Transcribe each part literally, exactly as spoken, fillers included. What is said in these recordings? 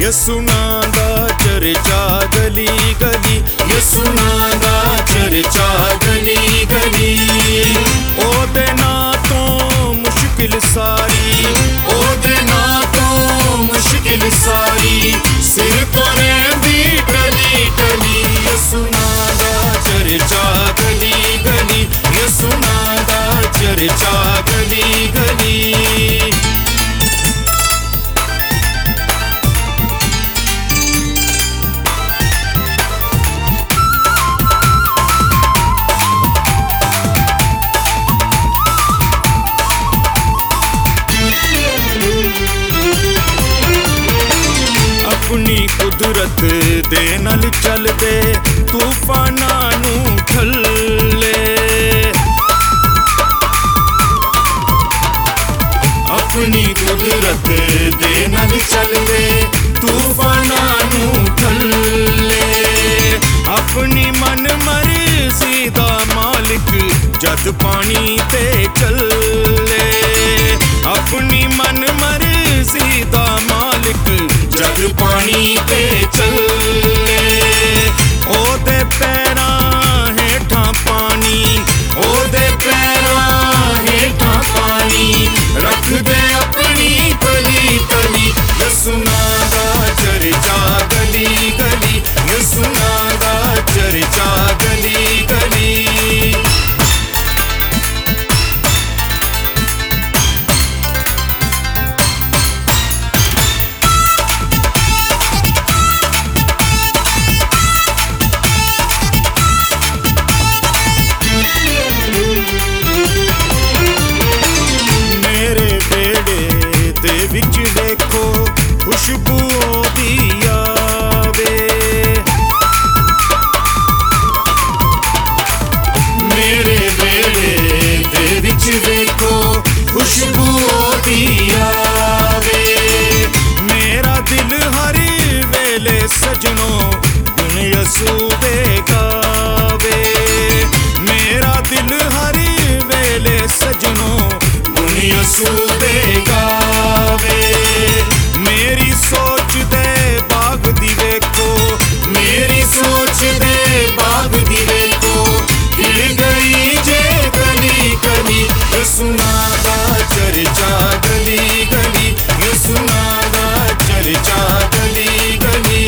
यसु नां दा चर्चा गली गली, यसु नां दा चर्चा गली गली। ओदे नां तो मुश्किल सारी, ओदे नां तो मुश्किल सारी, सिर तो रहिंदी टली टली। यसु नां दा चर्चा गली गली, यसु नां दा चर्चा गली गली। अपनी कुदरत दे नाल चलदे तूफानां नूं ठल्ले, अपनी कुदरत दे नाल चलदे तूफानां नूं ठल्ले। अपनी मन मर्जी दा मालिक जद पानी ते चले, अपनी मन मर्जी दा मालिक जद पानी ते चले। ओदे पैरां हेठां पानी, ओदे पैरां हेठां पानी, रख दे अपनी तली तली। यसु नां दा चर्चा गली गली, यसु नां दा चर्चा गली गली। विच देखो खुशबू दी आवे, मेरे वेले दे विच देखो खुशबू दी आवे। मेरा दिल हर वेले सजनों गुण यसू दे गावे, मेरा दिल हर वेले सजनों गुण यसू दे गावे। मेरी सोच दे बाग दी वेखो, मेरी सोच दे बाग दी वेखो, खिल गई जे गली गली। यसु नां दा चर्चा गली गली, यसु नां दा चर्चा गली गली।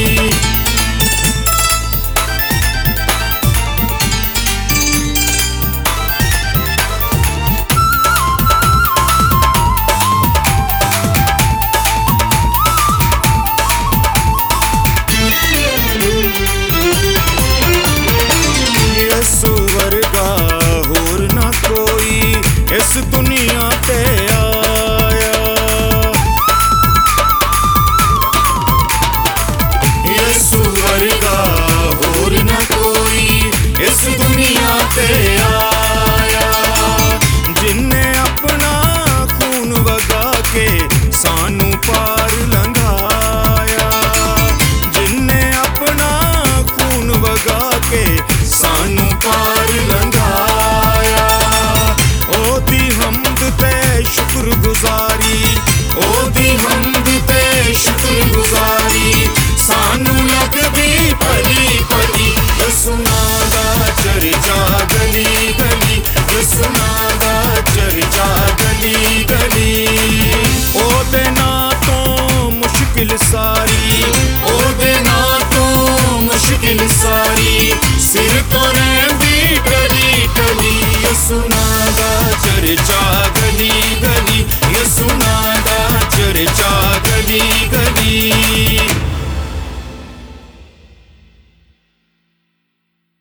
इस दुनिया ते आया, यसु वर्गा होर न कोई इस दुनिया ते आया। जिन्ने अपना खून वगा के सानू पार लंघाया, जिन्ने अपना खून वगा के सानू पार लंघाया। ओदी हमद ते शुक्र गुजारी, ओदी हमद ते शुक्र गुजारी, सानू लगदी भली भली। यसु नां दा चर्चा गली गली, यसु नां दा चर्चा गली गली। ओदे नां तो मुश्किल सारी, ओदे नां तो मुश्किल सारी, सिर तो रहिंदी टली टली। यसु नां दा चर्चा